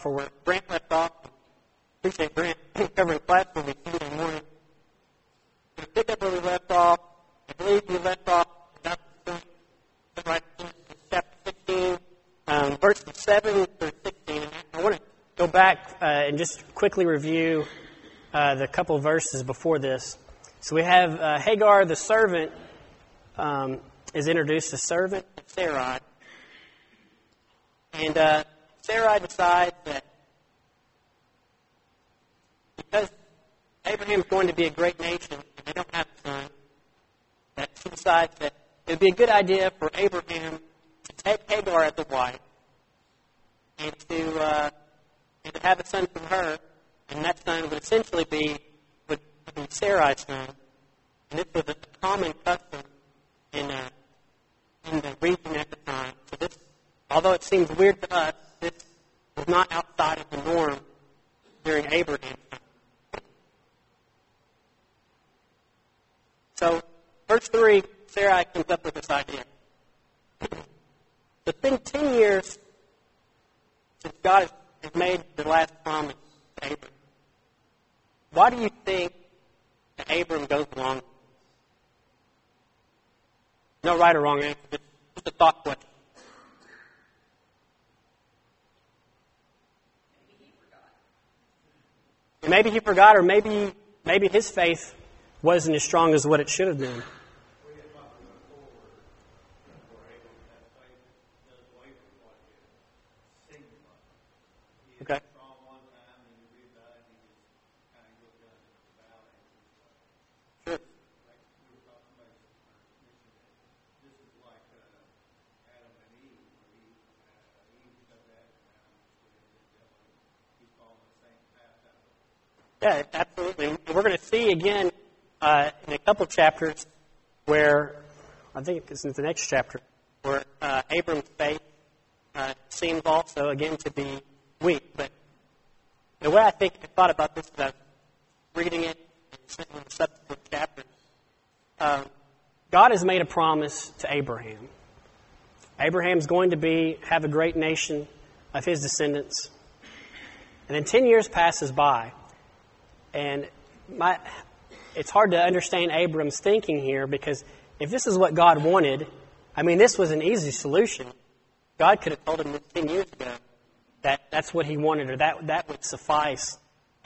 off, or where Brent left off. Appreciate Brent covering class for me Tuesday morning. We pick up where we left off. I believe we left off about the point, right, chapter 16, verses 7 through 16. And I want to go back and just quickly review the couple verses before this. So we have Hagar, the servant, is introduced as servant of Sarai. And Sarai decides that because Abraham's going to be a great nation and they don't have a son, that she decides that it would be a good idea for Abraham to take Hagar as a wife and to have a son from her, and that son would essentially be Sarai's son. And this was a common custom in the region at the time. So this, although it seems weird to us, this was not outside of the norm during Abraham's time. So, verse 3, Sarai comes up with this idea. It's been 10 years since God has made the last promise to Abraham. Why do you think that Abram goes along? No right or wrong answer, just a thought question. Maybe he forgot, or maybe his faith wasn't as strong as what it should have been. Okay. Sure. Yeah, absolutely. We're going to see again in a couple of chapters where, I think it's in the next chapter, where Abram's faith seems also, again, to be weak. But the way I thought about this as I was reading it in the subsequent chapters, God has made a promise to Abraham. Abraham's going to have a great nation of his descendants. And then 10 years passes by. And it's hard to understand Abram's thinking here, because if this is what God wanted, this was an easy solution. God could have told him 10 years ago that that's what he wanted, or that would suffice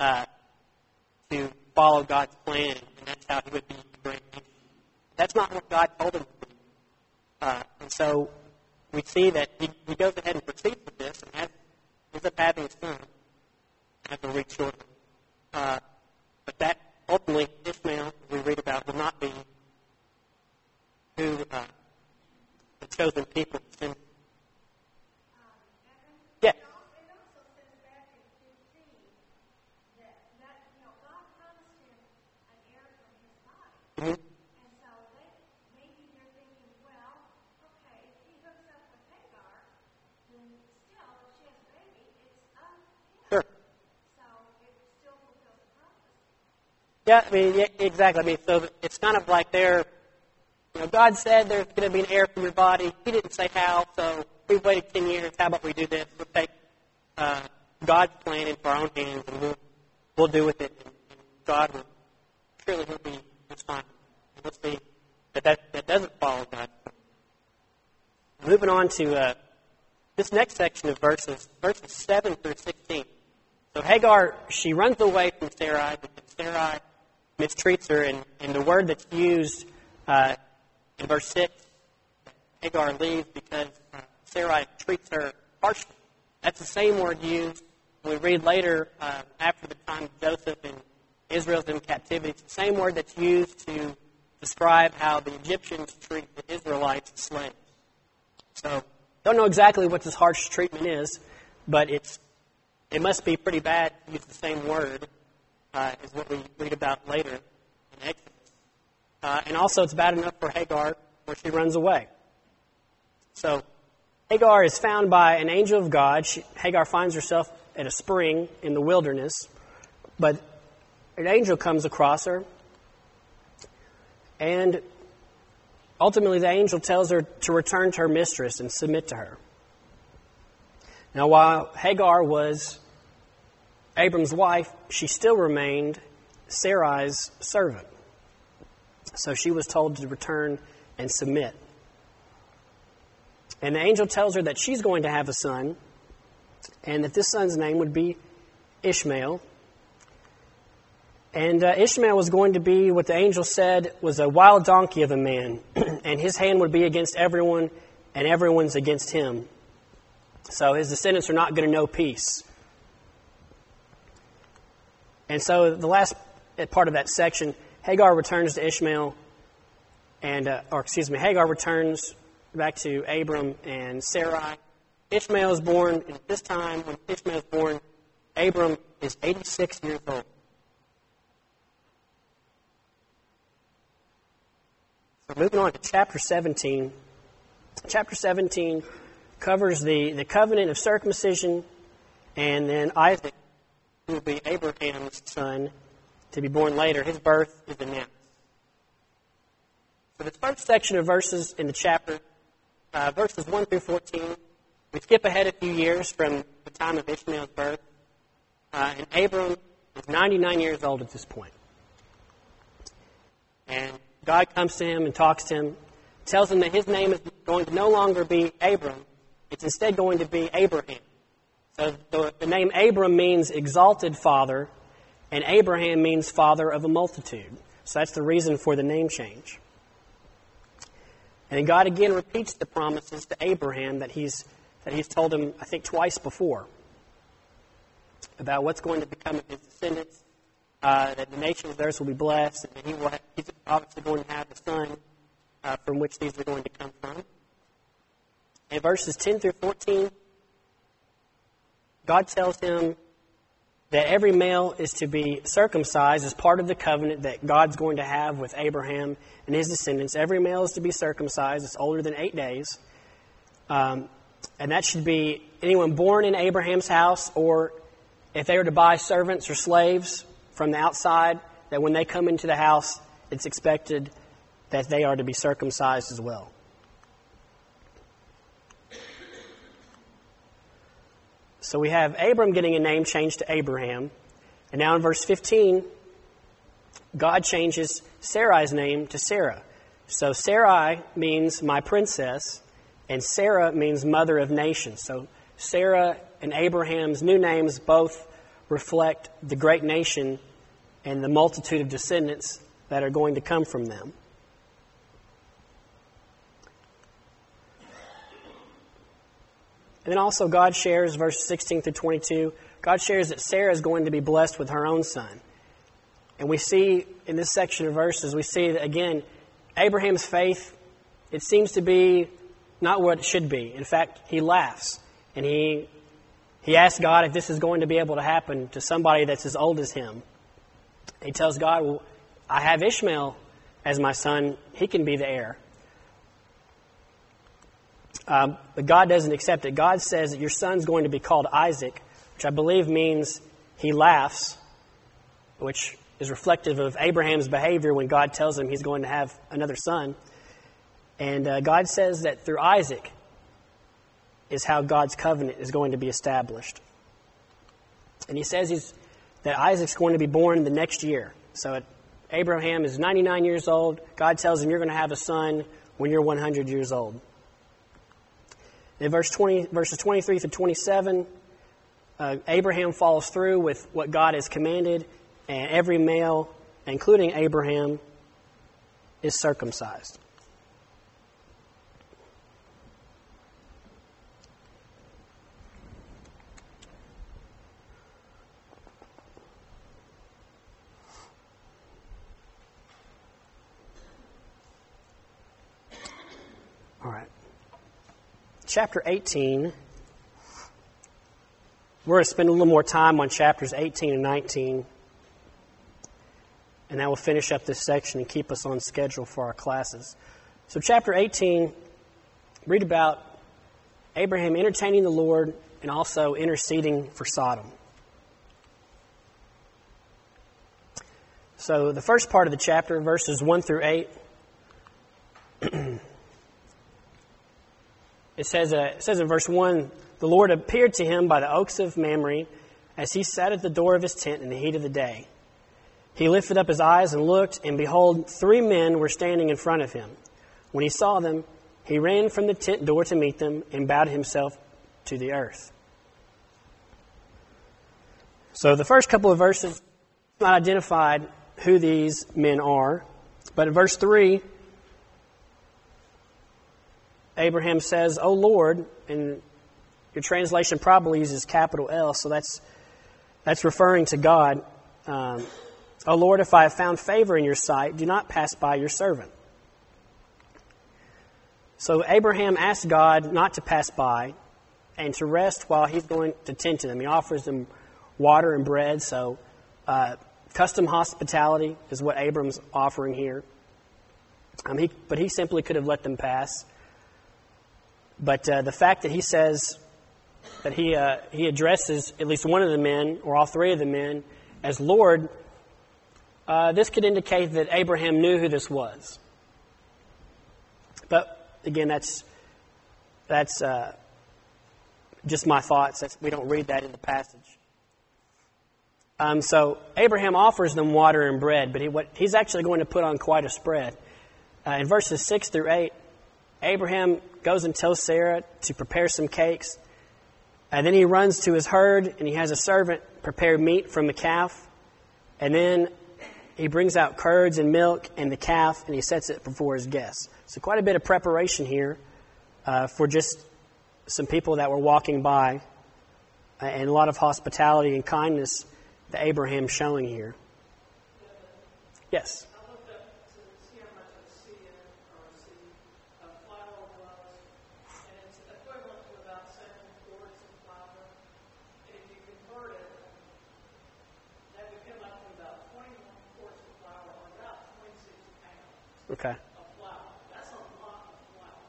to follow God's plan, and that's how he would be great. That's not what God told him to do. And so we see that he goes ahead and proceeds with this, and ends up having a son, as we'll read shortly. But that ultimately, Ishmael, we read about, will not be who the chosen people send. Yeah. It also says back in 15 that God promised him an heir from his body. Mm-hmm. And so maybe they're thinking, well, okay, if he hooks up with Hagar, then still, if she has a baby, it's him. Sure. So it still fulfills the promise. Yeah, exactly. So it's kind of like God said there's going to be an heir from your body. He didn't say how, so we've waited 10 years. How about we do this? We'll take God's plan into our own hands, and we'll do with it. And God will surely he'll be responsible. We'll see that doesn't follow God's plan. Moving on to this next section of verses 7 through 16. So Hagar, she runs away from Sarai because Sarai mistreats her, and the word that's used in verse 6, Hagar leaves because Sarai treats her harshly. That's the same word used when we read later after the time of Joseph and Israel's in captivity. It's the same word that's used to describe how the Egyptians treat the Israelites as slaves. So, don't know exactly what this harsh treatment is, but it must be pretty bad to use the same word as what we read about later in Exodus. And also it's bad enough for Hagar where she runs away. So Hagar is found by an angel of God. Hagar finds herself at a spring in the wilderness, but an angel comes across her, and ultimately the angel tells her to return to her mistress and submit to her. Now, while Hagar was Abram's wife, she still remained Sarai's servant. So she was told to return and submit. And the angel tells her that she's going to have a son, and that this son's name would be Ishmael. And Ishmael was going to be, what the angel said, was a wild donkey of a man. And his hand would be against everyone, and everyone's against him. So his descendants are not going to know peace. And so the last part of that section, Hagar returns to Ishmael, Hagar returns back to Abram and Sarai. Ishmael is born, and at this time, when Ishmael is born, Abram is 86 years old. So moving on to chapter 17. Chapter 17 covers the covenant of circumcision, and then Isaac, who will be Abraham's son, to be born later. His birth is announced. So the first section of verses in the chapter, verses 1 through 14, we skip ahead a few years from the time of Ishmael's birth. And Abram is 99 years old at this point. And God comes to him and talks to him, tells him that his name is going to no longer be Abram. It's instead going to be Abraham. So the name Abram means exalted father, and Abraham means father of a multitude. So that's the reason for the name change. And God again repeats the promises to Abraham that he's told him, I think, twice before, about what's going to become of his descendants, that the nations of theirs will be blessed, and that he's obviously going to have a son from which these are going to come from. In verses 10 through 14, God tells him that every male is to be circumcised as part of the covenant that God's going to have with Abraham and his descendants. Every male is to be circumcised. It's older than 8 days. And that should be anyone born in Abraham's house, or if they were to buy servants or slaves from the outside, that when they come into the house, it's expected that they are to be circumcised as well. So we have Abram getting a name changed to Abraham. And now in verse 15, God changes Sarai's name to Sarah. So Sarai means my princess, and Sarah means mother of nations. So Sarah and Abraham's new names both reflect the great nation and the multitude of descendants that are going to come from them. And then also God shares, verses 16 through 22, God shares that Sarah is going to be blessed with her own son. And we see in this section of verses, we see that, again, Abraham's faith, it seems to be not what it should be. In fact, he laughs. And he asks God if this is going to be able to happen to somebody that's as old as him. He tells God, well, I have Ishmael as my son. He can be the heir. But God doesn't accept it. God says that your son's going to be called Isaac, which I believe means he laughs, which is reflective of Abraham's behavior when God tells him he's going to have another son. And God says that through Isaac is how God's covenant is going to be established. And he says that Isaac's going to be born the next year. So Abraham is 99 years old. God tells him you're going to have a son when you're 100 years old. In verses 23 through 27, Abraham follows through with what God has commanded, and every male, including Abraham, is circumcised. All right. Chapter 18, we're going to spend a little more time on chapters 18 and 19, and that will finish up this section and keep us on schedule for our classes. So chapter 18, read about Abraham entertaining the Lord and also interceding for Sodom. So the first part of the chapter, verses 1 through 8, it says in verse 1, the Lord appeared to him by the oaks of Mamre as he sat at the door of his tent in the heat of the day. He lifted up his eyes and looked, and behold, 3 men were standing in front of him. When he saw them, he ran from the tent door to meet them and bowed himself to the earth. So the first couple of verses, it's not identified who these men are. But in verse 3, Abraham says, "O Lord," and your translation probably uses capital L, so that's referring to God. "O Lord, if I have found favor in your sight, do not pass by your servant." So Abraham asked God not to pass by and to rest while he's going to tend to them. He offers them water and bread, so custom hospitality is what Abram's offering here. But he simply could have let them pass. But the fact that he says that he addresses at least one of the men, or all 3 of the men, as Lord, this could indicate that Abraham knew who this was. But again, that's just my thoughts. We don't read that in the passage. So Abraham offers them water and bread, but he's actually going to put on quite a spread. In verses 6 through 8, Abraham goes and tells Sarah to prepare some cakes. And then he runs to his herd, and he has a servant prepare meat from the calf. And then he brings out curds and milk and the calf, and he sets it before his guests. So quite a bit of preparation here for just some people that were walking by, and a lot of hospitality and kindness that Abraham's showing here. Yes? I looked up to see how much a seah or a seed of flour was, and it's equivalent to about 7 quarts of flour. And if you convert it, that would come up to about 21 quarts of flour, or about 26 pounds Okay. of flour. That's a lot of flour.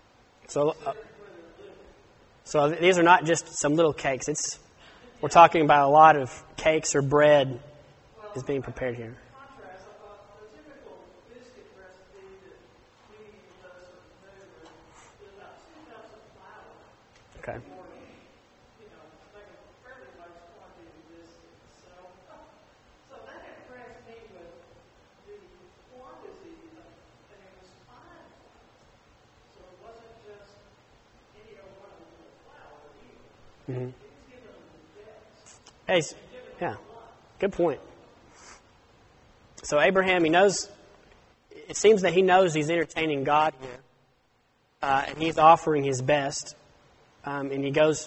So these are not just some little cakes. We're talking about a lot of cakes or bread is being prepared here. Contrast, the typical biscuit recipe that we use as a food is about 2 cups of flour. Okay. Or, like a fairly large quantity of biscuits. So that impressed me with the quantity of, and it was fine. So it wasn't just any old one of the flour either. Mm-hmm. It was given them the best. Hey, yeah, good point. So Abraham, it seems that he knows he's entertaining God here, and he's offering his best, and he goes,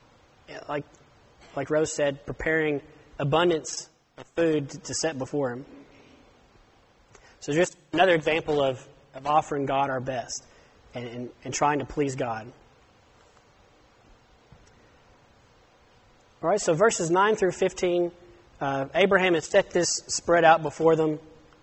like Rose said, preparing abundance of food to set before him. So just another example of offering God our best and trying to please God. All right, so verses 9 through 15, Abraham has set this spread out before them,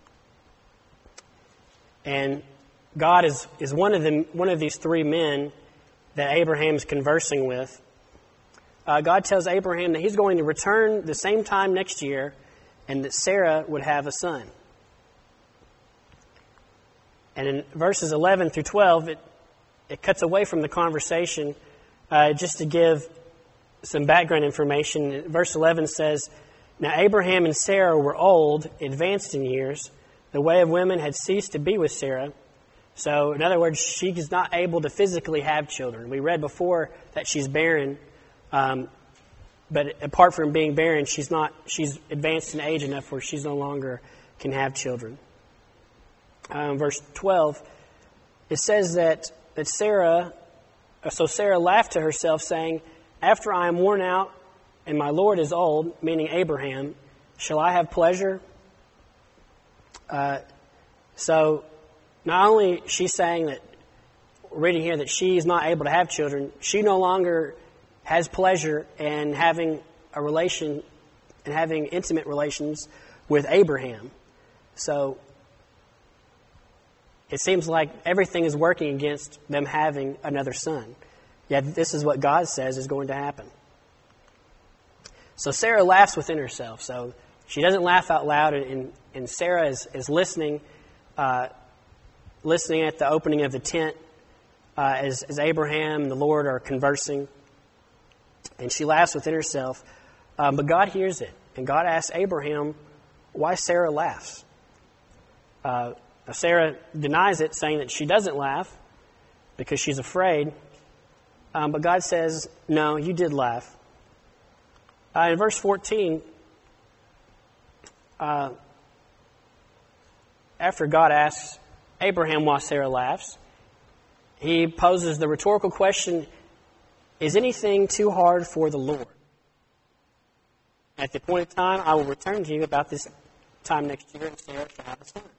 and God is one of these 3 men that Abraham's conversing with. God tells Abraham that he's going to return the same time next year, and that Sarah would have a son. And in verses 11 through 12, it cuts away from the conversation just to give some background information. Verse 11 says, "Now Abraham and Sarah were old, advanced in years. The way of women had ceased to be with Sarah." So, in other words, she is not able to physically have children. We read before that she's barren, but apart from being barren, she's advanced in age enough where she's no longer can have children. Verse 12, it says that Sarah laughed to herself, saying, "After I am worn out and my Lord is old," meaning Abraham, "shall I have pleasure?" So not only she's saying that, reading here, that she is not able to have children, she no longer has pleasure in having a relation and having intimate relations with Abraham. So it seems like everything is working against them having another son. Yet this is what God says is going to happen. So Sarah laughs within herself. So she doesn't laugh out loud, and Sarah is listening at the opening of the tent as Abraham and the Lord are conversing. And she laughs within herself. But God hears it. And God asks Abraham why Sarah laughs. Sarah denies it, saying that she doesn't laugh because she's afraid. But God says, no, you did laugh. In verse 14, after God asks Abraham why Sarah laughs, he poses the rhetorical question, is anything too hard for the Lord? At the appointed time, I will return to you about this time next year, and Sarah shall have a son.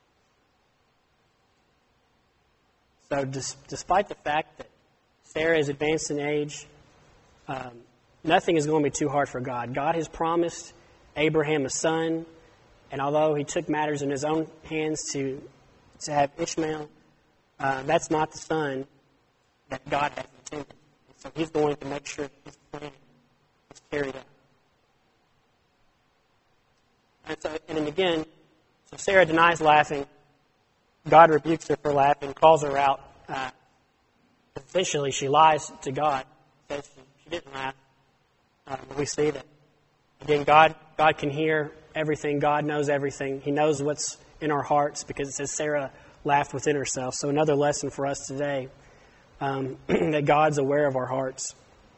So despite the fact that Sarah is advanced in age, nothing is going to be too hard for God. God has promised Abraham a son, and although he took matters in his own hands to have Ishmael, that's not the son that God has intended. So he's going to make sure his plan is carried out. And then again, so Sarah denies laughing. God rebukes her for laughing, calls her out. Essentially, she lies to God, says she didn't laugh. We see that, again, God can hear everything. God knows everything. He knows what's in our hearts because it says Sarah laughed within herself. So another lesson for us today, that God's aware of our hearts.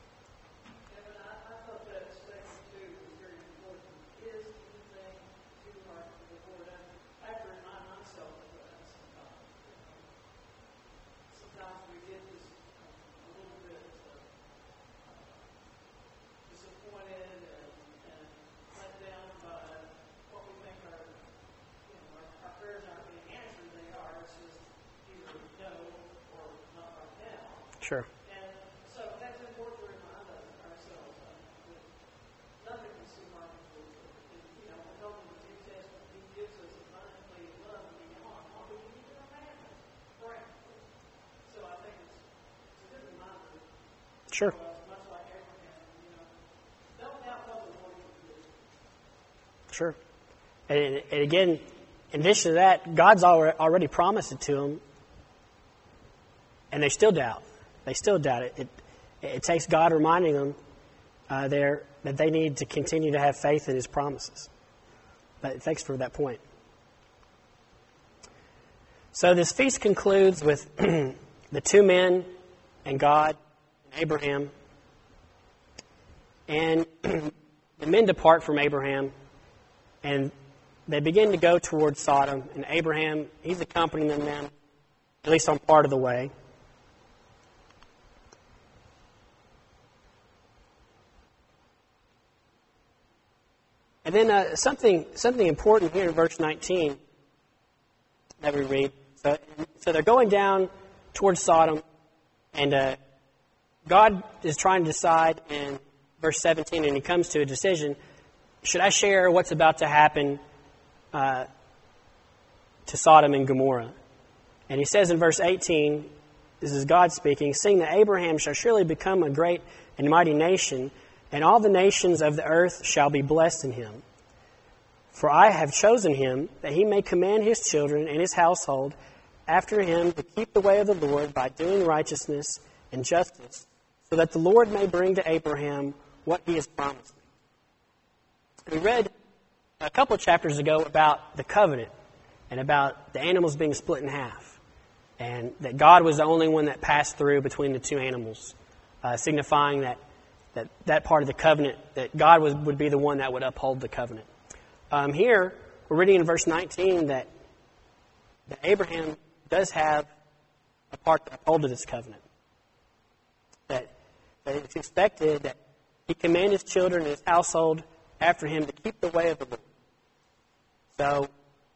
Sure. And so that's important to remind ourselves that nothing is too hard for the Lord. You know, we're hoping the New Testament, He gives us abundantly love and beyond all we can even imagine. Practically. So I think it's a good reminder. Sure. Much like Abraham, you know, don't doubt what the Lord can do. Sure. And again, in addition to that, God's already promised it to them, and they still doubt. They still doubt it. It takes God reminding them that they need to continue to have faith in His promises. But thanks for that point. So this feast concludes with the two men and God and Abraham. And the men depart from Abraham, and they begin to go towards Sodom. And Abraham, he's accompanying them, at least on part of the way. And then something important here in verse 19 that we read. So they're going down towards Sodom, and God is trying to decide in verse 17, and He comes to a decision. Should I share what's about to happen to Sodom and Gomorrah? And He says in verse 18, this is God speaking, seeing that Abraham shall surely become a great and mighty nation, and all the nations of the earth shall be blessed in him. For I have chosen him, that he may command his children and his household after him to keep the way of the Lord by doing righteousness and justice, so that the Lord may bring to Abraham what he has promised. We read a couple chapters ago about the covenant and about the animals being split in half, and that God was the only one that passed through between the two animals, signifying that part of the covenant, that God would be the one that would uphold the covenant. Here, we're reading in verse 19 that Abraham does have a part to uphold this covenant. That it's expected that he command his children and his household after him to keep the way of the Lord. So,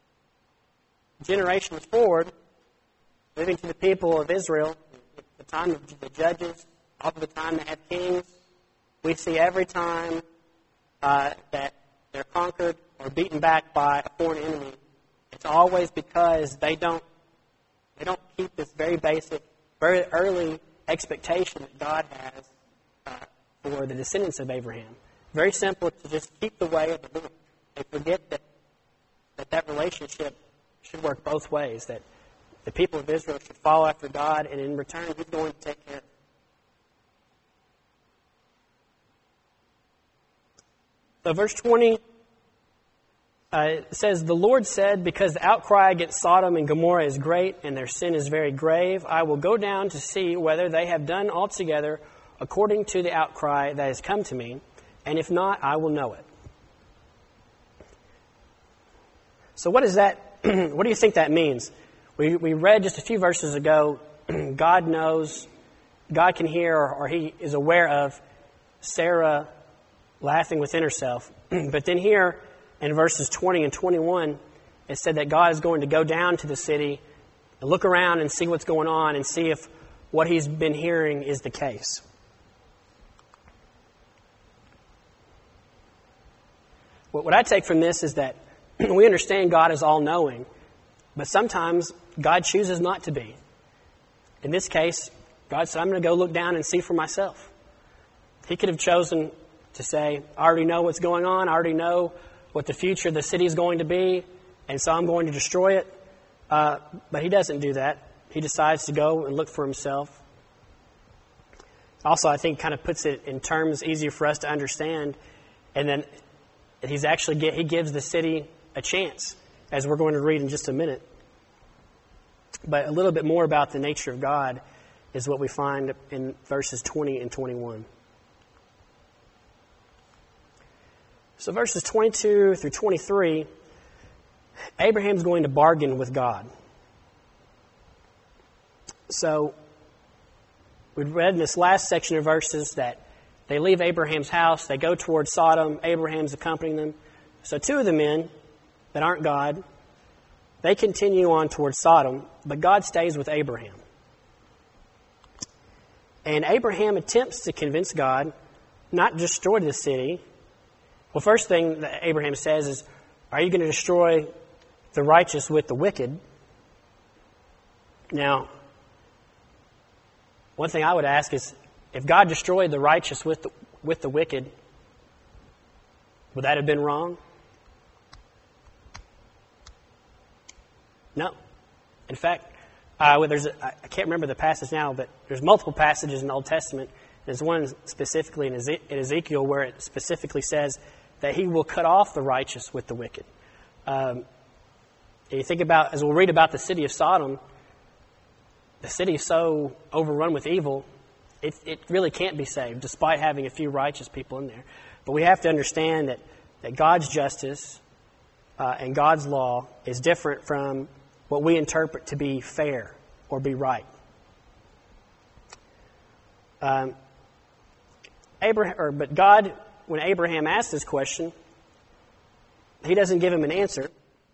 generations forward, moving to the people of Israel, at the time of the judges, up to the time they have kings, we see every time that they're conquered or beaten back by a foreign enemy, it's always because they don't keep this very basic, very early expectation that God has for the descendants of Abraham. Very simple to just keep the way of the Lord. They forget that relationship should work both ways, that the people of Israel should follow after God, and in return, He's going to take care of So verse 20 it says, "The Lord said, because the outcry against Sodom and Gomorrah is great and their sin is very grave, I will go down to see whether they have done altogether according to the outcry that has come to me, and if not, I will know it." So what is that? What do you think that means? We read just a few verses ago, God knows, God can hear, or He is aware of Sarah laughing within herself. But then here in verses 20 and 21, it said that God is going to go down to the city and look around and see what's going on and see if what He's been hearing is the case. What I take from this is that we understand God is all-knowing, but sometimes God chooses not to be. In this case, God said, I'm going to go look down and see for myself. He could have chosen to say, I already know what's going on, I already know what the future of the city is going to be, and so I'm going to destroy it. But He doesn't do that. He decides to go and look for Himself. Also, I think kind of puts it in terms easier for us to understand, and then He gives the city a chance, as we're going to read in just a minute. But a little bit more about the nature of God is what we find in verses 20 and 21. So verses 22 through 23, Abraham's going to bargain with God. So we read in this last section of verses that they leave Abraham's house, they go towards Sodom, Abraham's accompanying them. So two of the men that aren't God, they continue on towards Sodom, but God stays with Abraham. And Abraham attempts to convince God not to destroy the city. Well, first thing that Abraham says is, are you going to destroy the righteous with the wicked? Now, one thing I would ask is, if God destroyed the righteous with the wicked, would that have been wrong? No. In fact, I can't remember the passage now, but there's multiple passages in the Old Testament. There's one specifically in Ezekiel where it specifically says that He will cut off the righteous with the wicked. And you think about, as we'll read about the city of Sodom, the city is so overrun with evil, it really can't be saved, despite having a few righteous people in there. But we have to understand that God's justice and God's law is different from what we interpret to be fair or be right. But God, when Abraham asked this question, He doesn't give him an answer.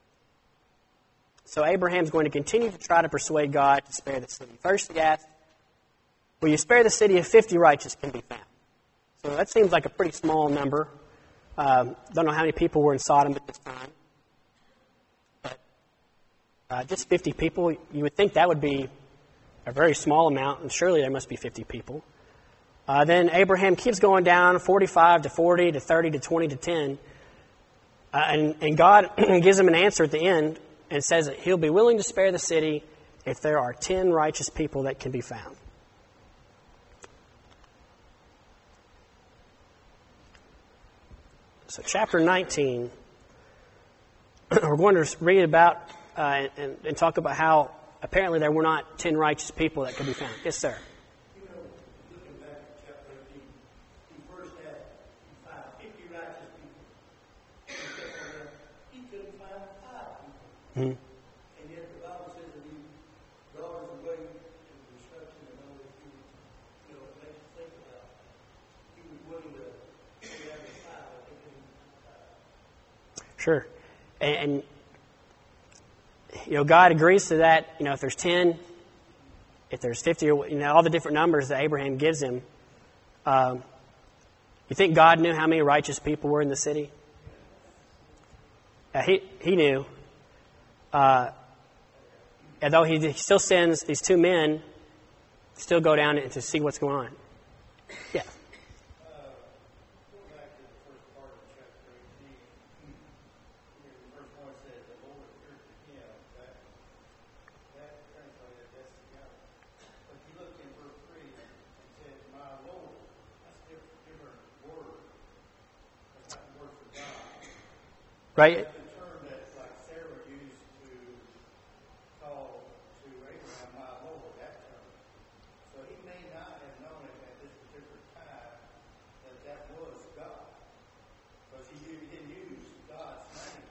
So Abraham's going to continue to try to persuade God to spare the city. First he asked, will you spare the city if 50 righteous can be found? So that seems like a pretty small number. Don't know how many people were in Sodom at this time. But just 50 people, you would think that would be a very small amount, and surely there must be 50 people. Then Abraham keeps going down, 45 to 40 to 30 to 20 to 10. And God gives him an answer at the end and says that He'll be willing to spare the city if there are 10 righteous people that can be found. So chapter 19, we're going to read about and talk about how apparently there were not 10 righteous people that could be found. Yes, sir. Looking back at chapter 18, He first had 50 righteous people. He couldn't find 5 people. Mm-hmm. And yet the Bible says that He brought us away to the destruction and all that He makes us think about. He was willing to have 5, but they couldn't find 5. Sure. And God agrees to that. If there's 10, if there's 50, or all the different numbers that Abraham gives him. You think God knew how many righteous people were in the city? He knew. Although He still sends these 2 men to still go down to see what's going on. Yeah. Going back to the first part of chapter 18, the first one says, the Lord appeared to him. That translated, that's together. But you look in verse 3, it says, my Lord. That's a different word. That's not the word for right? The term that like Sarah used to call to Abraham, my Lord, that term. So he may not have known it at this particular time that that was God. Because he didn't use God's name.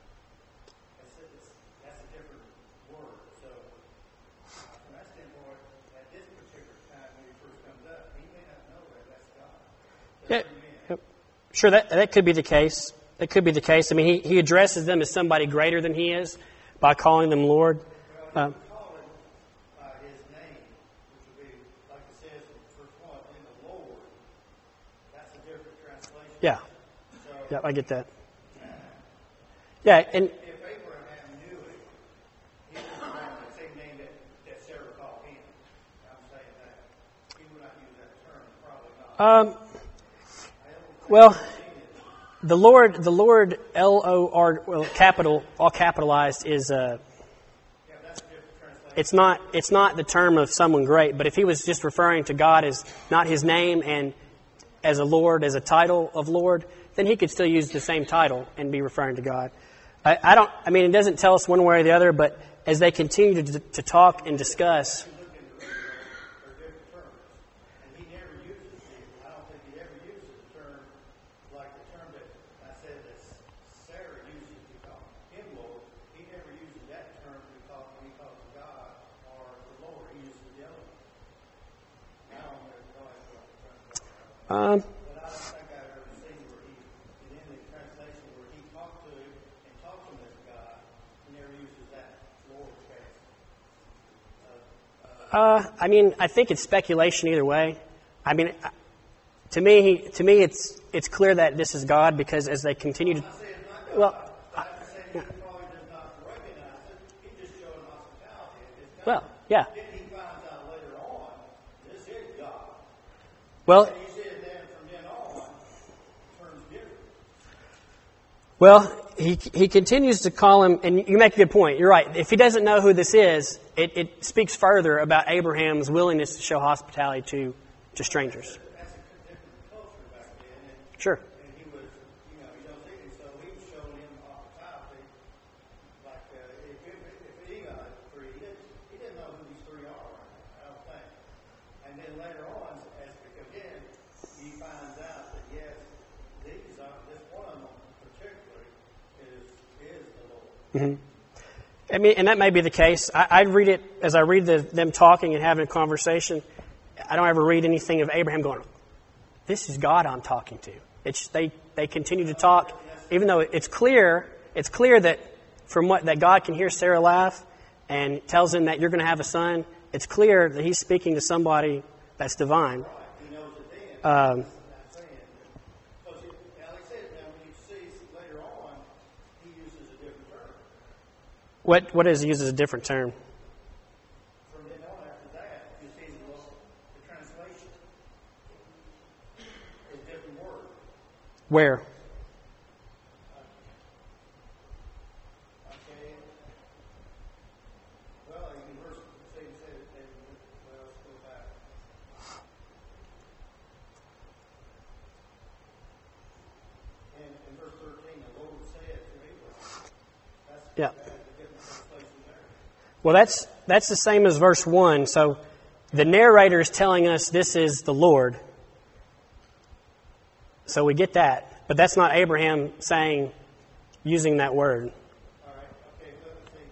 That's a different word. So from that standpoint, at this particular time when he first comes up, he may not know that that's God. Yeah, sure, that could be the case. That could be the case. I mean, he addresses them as somebody greater than he is by calling them Lord. Well, he call him by his name, which would be, like it says in the first one, in the Lord. That's a different translation. Yeah. So, Yeah, I get that. Yeah, and if Abraham knew it, he would have the same name that Sarah called him. I'm saying that. He would not use that term, probably not. well, the Lord, L-O-R, well, capital, all capitalized is, Yeah, that's a different translation. it's not the term of someone great, but if he was just referring to God as not his name and as a Lord, as a title of Lord, then he could still use the same title and be referring to God. I mean, it doesn't tell us one way or the other, but as they continue to talk and discuss. But I don't think I've ever seen where he, in any translation where he talked to him and talked to him as God, he never uses that Lord phrase. I mean, I think it's speculation either way. I mean, to me, it's clear that this is God because as they continue to, well, I'm saying he probably does not recognize it. He's just showing hospitality. It's well, yeah. then he finds out later on, this is God. Well, And he said then from then on, turns different. well, he continues to call him, and you make a good point. You're right. If he doesn't know who this is, it speaks further about Abraham's willingness to show hospitality to strangers. That's a different culture back then. And, Sure. and he was, you don't think it, so he was showing him hospitality. Like, if he got three, he didn't know who these three are, I don't think. And then later on, again, he finds out that yes, this one of them particularly is the Lord. Mm-hmm. I mean, and that may be the case. I read it as I read them talking and having a conversation. I don't ever read anything of Abraham going, "This is God I'm talking to." They continue to talk, even though it's clear that from that God can hear Sarah laugh and tells him that you're going to have a son. It's clear that he's speaking to somebody that's divine. He knows it then. I'm saying, because like I said, now when you see later on, he uses a different term. What is he uses a different term? From then on after that, you see the translation is a different word. Where? Okay. Well, you can verse say well, let's go back. In verse 13, the Lord said to Abraham. Yeah. That's a different translation there. Well, that's the same as verse 1. So the narrator is telling us this is the Lord. So we get that. But that's not Abraham using that word. All right. Okay. Let's see.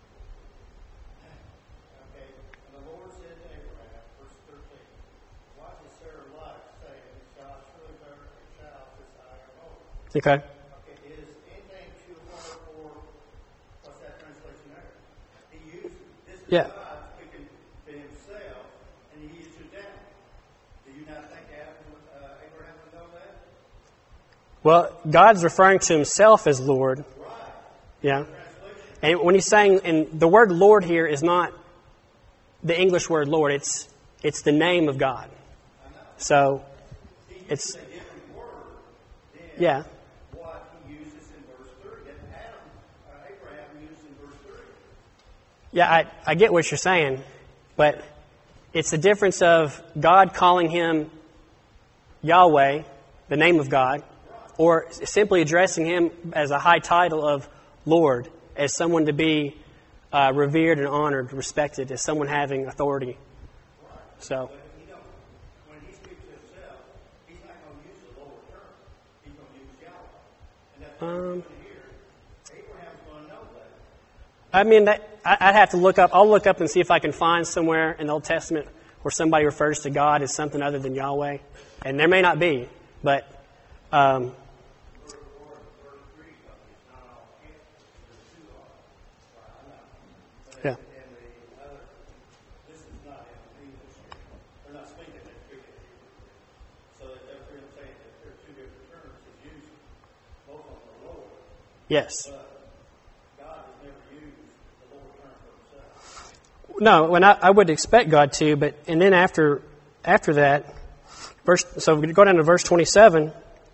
Okay. And the Lord said to Abraham, verse 13, "Why does Sarah lie, saying, shall surely bear a child since I am old?" Okay. Okay. Is anything too hard for what's that translation there? He used this is Yeah. God speaking to himself, and he used it down. Do you not think Abraham would know that? Well, God's referring to himself as Lord. Right. Yeah. Translation. And when he's saying, and the word Lord here is not the English word Lord, it's the name of God. So it's, A different word than yeah. what he uses in verse 3. That Abraham used in verse 3. Yeah, I get what you're saying, but it's the difference of God calling him Yahweh, the name of God, or simply addressing him as a high title of Lord, as someone to be revered and honored, respected, as someone having authority. So, When he speaks to himself, he's not going to use the lower term. He's going to use Yahweh. And that's what he's going to hear. Abraham's going to know that. I mean, I'd have to look up. I'll look up and see if I can find somewhere in the Old Testament where somebody refers to God as something other than Yahweh. And there may not be, but yeah. Yes. No, and I would expect God to, but and then after that, so we go down to verse 27.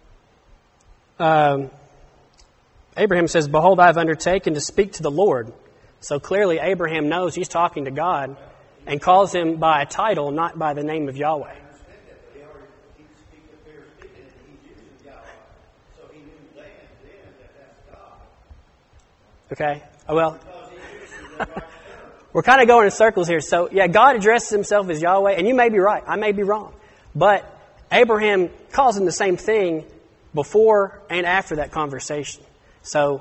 Abraham says, "Behold, I have undertaken to speak to the Lord." So clearly, Abraham knows he's talking to God, and calls him by a title, not by the name of Yahweh. Okay. Well, we're kind of going in circles here. So, yeah, God addresses himself as Yahweh, and you may be right. I may be wrong. But Abraham calls him the same thing before and after that conversation. So,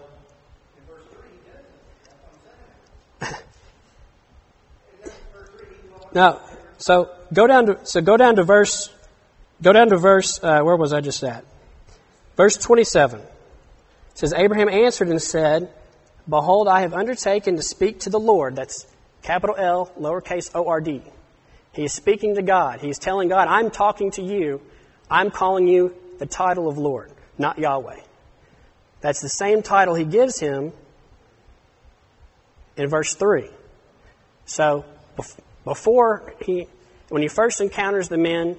now, go down to verse. Where was I just at? Verse 27. It says, Abraham answered and said, "Behold, I have undertaken to speak to the Lord." That's capital L, lowercase O-R-D. He is speaking to God. He is telling God, I'm talking to you. I'm calling you the title of Lord, not Yahweh. That's the same title he gives him in verse 3. So, when he first encounters the men,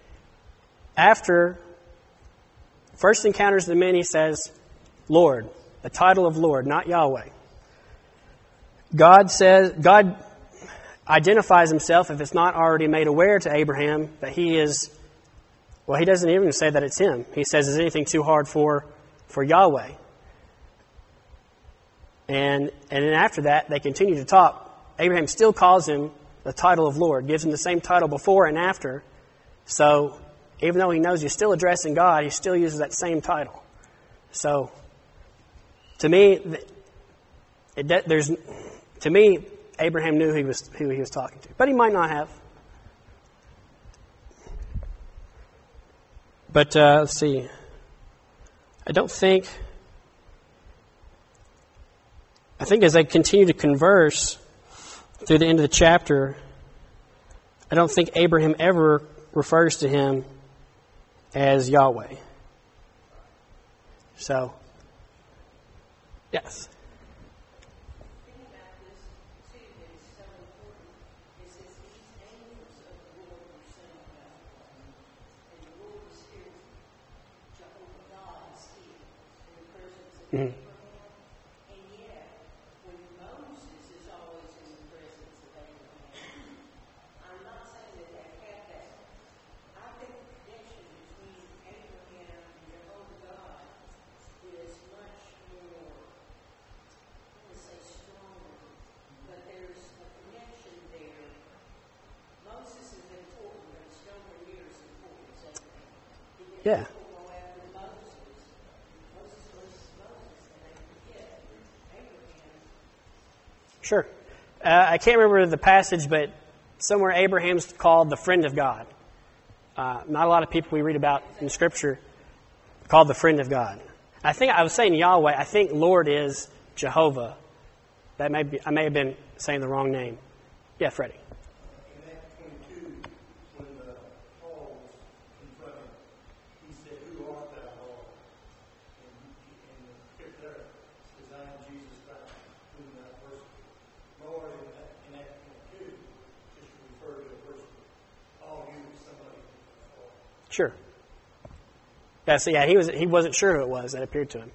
he says, Lord, the title of Lord, not Yahweh. God identifies himself, if it's not already made aware to Abraham, that he is, well, he doesn't even say that it's him. He says, is anything too hard for Yahweh? And then after that, they continue to talk. Abraham still calls him the title of Lord, gives him the same title before and after. So, even though he knows he's still addressing God, he still uses that same title. So, to me, Abraham knew who he was talking to, but he might not have. But let's see. I think as they continue to converse through the end of the chapter, I don't think Abraham ever refers to him as Yahweh. So, yes. Mm-hmm. And yet, when Moses is always in the presence of Abraham, I'm not saying that had that. I think the connection between Abraham and Jehovah God is much more, I want to say stronger, but there's a connection there. Moses is important, but it's nowhere near as important as Abraham. Yeah. Sure. I can't remember the passage, but somewhere Abraham's called the friend of God. Not a lot of people we read about in Scripture called the friend of God. I was saying Yahweh. I think Lord is Jehovah. I may have been saying the wrong name. Yeah, Freddie. In Acts 22, when Paul was confronted, he said, "Who art thou, Lord?" And the scripture there says, "I am Jesus Christ, whom thou persecutest." Lord in Acts 22 just referred to a person. Paul used somebody. Sure. Yeah, so yeah, he wasn't sure who it was that appeared to him.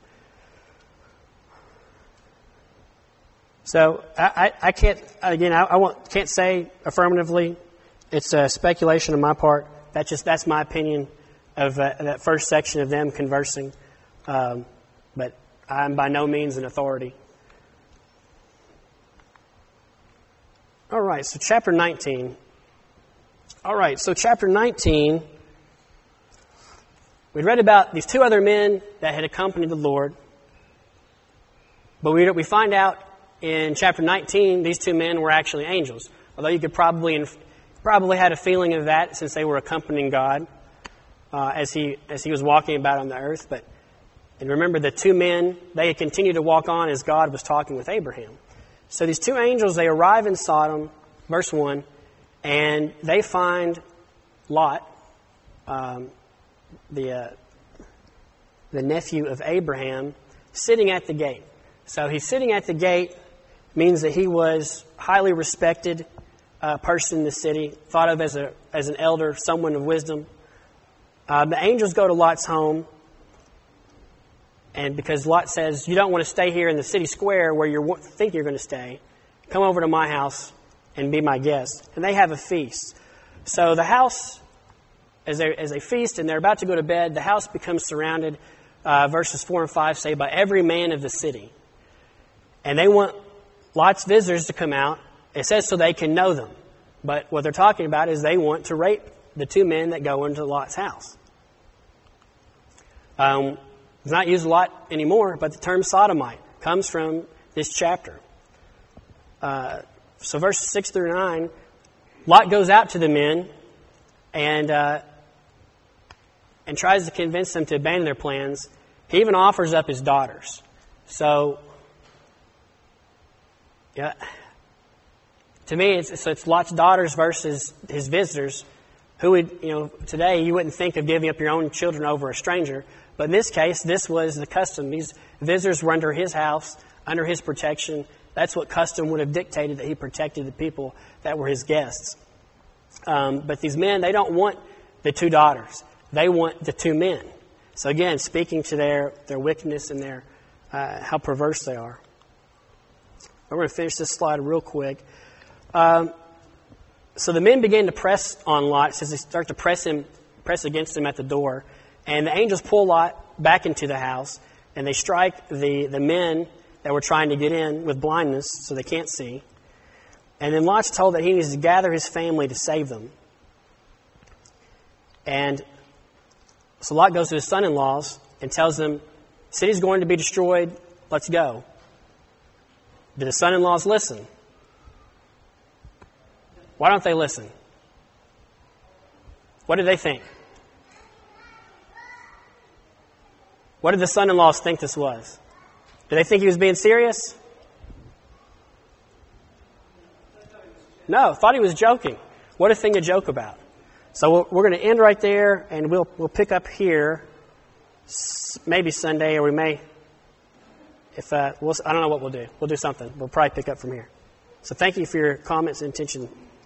So I can't can't say affirmatively. It's a speculation on my part. That's my opinion of that first section of them conversing. But I'm by no means an authority. All right, so chapter 19. All right, so chapter 19, we read about these two other men that had accompanied the Lord. But we find out in chapter 19, these two men were actually angels. Although you could probably had a feeling of that since they were accompanying God as he was walking about on the earth. And remember, the two men, they had continued to walk on as God was talking with Abraham. So these two angels, they arrive in Sodom, verse 1, and they find Lot, the nephew of Abraham, sitting at the gate. So he's sitting at the gate means that he was highly respected person in the city, thought of as an elder, someone of wisdom. The angels go to Lot's home, and because Lot says, you don't want to stay here in the city square where you think you're going to stay, come over to my house and be my guest. And they have a feast. So the house, as they feast and they're about to go to bed, the house becomes surrounded, verses 4 and 5 say, by every man of the city. And they want Lot's visitors to come out. It says so they can know them. But what they're talking about is they want to rape the two men that go into Lot's house. It's not used a lot anymore, but the term sodomite comes from this chapter. So verses 6 through 9, Lot goes out to the men and tries to convince them to abandon their plans. He even offers up his daughters. So, yeah, to me, it's Lot's daughters versus his visitors. Who would, today you wouldn't think of giving up your own children over a stranger. But in this case, this was the custom. These visitors were under his house, under his protection. That's what custom would have dictated, that he protected the people that were his guests. But these men, they don't want the two daughters. They want the two men. So again, speaking to their wickedness and their how perverse they are. I'm going to finish this slide real quick. So the men began to press on Lot. It says they start to press against him at the door. And the angels pull Lot back into the house, and they strike the men that were trying to get in with blindness so they can't see. And then Lot's told that he needs to gather his family to save them. And so Lot goes to his son-in-laws and tells them, the city's going to be destroyed, let's go. Did the son-in-laws listen? Why don't they listen? What did they think? What did the son-in-laws think this was? Did they think he was being serious? No, thought he was joking. What a thing to joke about. So we're going to end right there, and we'll pick up here maybe Sunday, or we may, I don't know what we'll do. We'll do something. We'll probably pick up from here. So thank you for your comments and attention.